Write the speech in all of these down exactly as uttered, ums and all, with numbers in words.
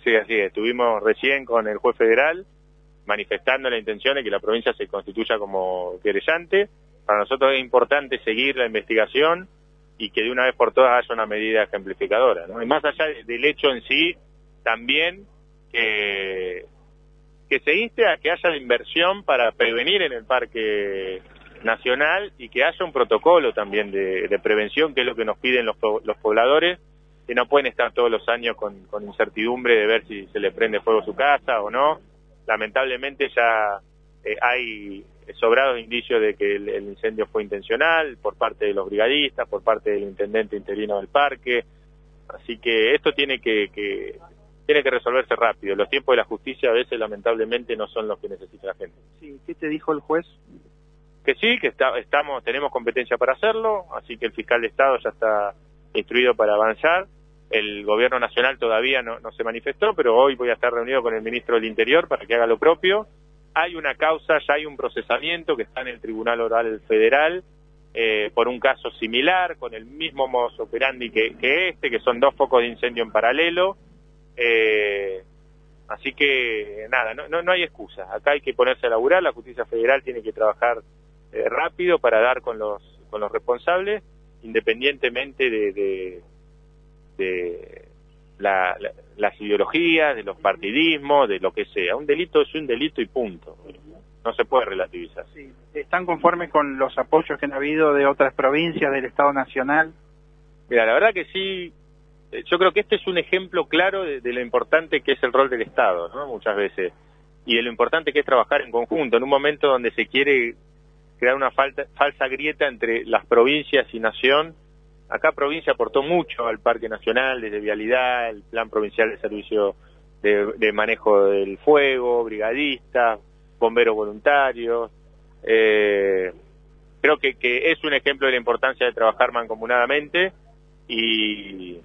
Sí, así es. Estuvimos recién con el juez federal manifestando la intención de que la provincia se constituya como querellante. Para nosotros es importante seguir la investigación y que de una vez por todas haya una medida ejemplificadora, ¿no? Y más allá del hecho en sí, también que, que se inste a que haya inversión para prevenir en el Parque Nacional y que haya un protocolo también de, de prevención, que es lo que nos piden los, los pobladores, que no pueden estar todos los años con, con incertidumbre de ver si se le prende fuego a su casa o no. Lamentablemente ya eh, hay sobrados indicios de que el, el incendio fue intencional por parte de los brigadistas, por parte del intendente interino del parque, así que esto tiene que, que tiene que resolverse rápido. Los tiempos de la justicia a veces lamentablemente no son los que necesita la gente. Sí, ¿qué te dijo el juez? Que sí, que está, estamos, tenemos competencia para hacerlo, así que el fiscal de Estado ya está instruido para avanzar. El gobierno nacional todavía no, no se manifestó, pero hoy voy a estar reunido con el ministro del Interior para que haga lo propio. Hay una causa, ya hay un procesamiento que está en el Tribunal Oral Federal eh, por un caso similar, con el mismo modus operandi que, que este, que son dos focos de incendio en paralelo. Eh, así que, nada, no, no, no hay excusa. Acá hay que ponerse a laburar, la justicia federal tiene que trabajar eh, rápido para dar con los, con los responsables, independientemente de... de de la, la, las ideologías, de los partidismos, de lo que sea. Un delito es un delito y punto. No se puede relativizar. Sí. ¿Están conformes con los apoyos que han habido de otras provincias del Estado Nacional? Mira, la verdad que sí. Yo creo que este es un ejemplo claro de, de lo importante que es el rol del Estado, ¿no? Muchas veces. Y de lo importante que es trabajar en conjunto, en un momento donde se quiere crear una falta, falsa grieta entre las provincias y nación. Acá provincia aportó mucho al Parque Nacional, desde vialidad, el Plan Provincial de Servicio de, de Manejo del Fuego, brigadistas, bomberos voluntarios. Eh, creo que, que es un ejemplo de la importancia de trabajar mancomunadamente y,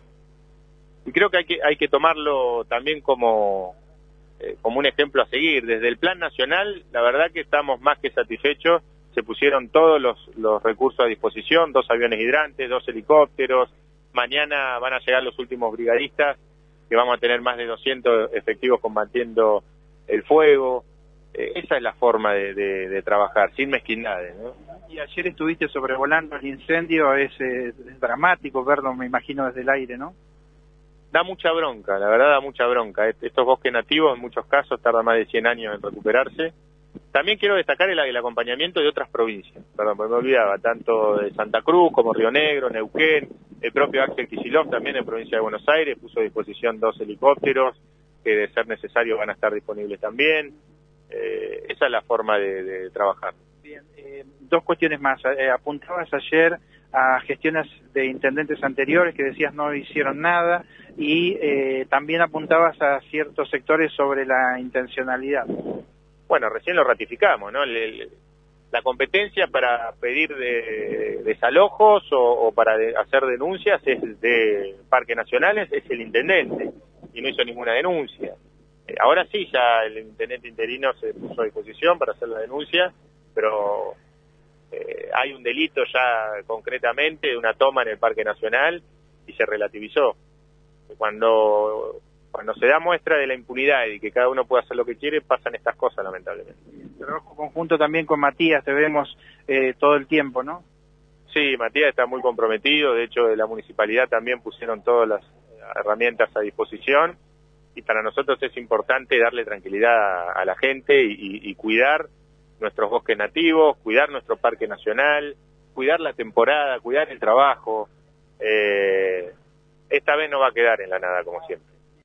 y creo que hay que hay que tomarlo también como, eh, como un ejemplo a seguir. Desde el Plan Nacional, la verdad que estamos más que satisfechos. Se pusieron todos los, los recursos a disposición, dos aviones hidrantes, dos helicópteros. Mañana van a llegar los últimos brigadistas, que vamos a tener más de doscientos efectivos combatiendo el fuego. Eh, esa es la forma de, de, de trabajar, sin mezquindades, ¿no? Y ayer estuviste sobrevolando el incendio, es, eh, es dramático verlo, me imagino, desde el aire, ¿no? Da mucha bronca, la verdad da mucha bronca. Estos bosques nativos en muchos casos tardan más de cien años en recuperarse. También quiero destacar el, el acompañamiento de otras provincias, perdón, me olvidaba, tanto de Santa Cruz como Río Negro, Neuquén, el propio Axel Kicillof también en provincia de Buenos Aires puso a disposición dos helicópteros que de ser necesario van a estar disponibles también. Eh, esa es la forma de, de trabajar. Bien, eh, dos cuestiones más. Eh, apuntabas ayer a gestiones de intendentes anteriores que decías no hicieron nada y eh, también apuntabas a ciertos sectores sobre la intencionalidad. Bueno, recién lo ratificamos, ¿no? El, el, la competencia para pedir de, desalojos o, o para de, hacer denuncias es de Parques Nacionales, es el intendente, y no hizo ninguna denuncia. Eh, ahora sí, ya el intendente interino se puso a disposición para hacer la denuncia, pero eh, hay un delito ya concretamente de una toma en el Parque Nacional y se relativizó. Cuando... Cuando se da muestra de la impunidad y que cada uno puede hacer lo que quiere, pasan estas cosas, lamentablemente. Trabajo conjunto también con Matías, te vemos eh, todo el tiempo, ¿no? Sí, Matías está muy comprometido, de hecho de la municipalidad también pusieron todas las herramientas a disposición y para nosotros es importante darle tranquilidad a, a la gente y, y, y cuidar nuestros bosques nativos, cuidar nuestro parque nacional, cuidar la temporada, cuidar el trabajo. Eh, esta vez no va a quedar en la nada como siempre.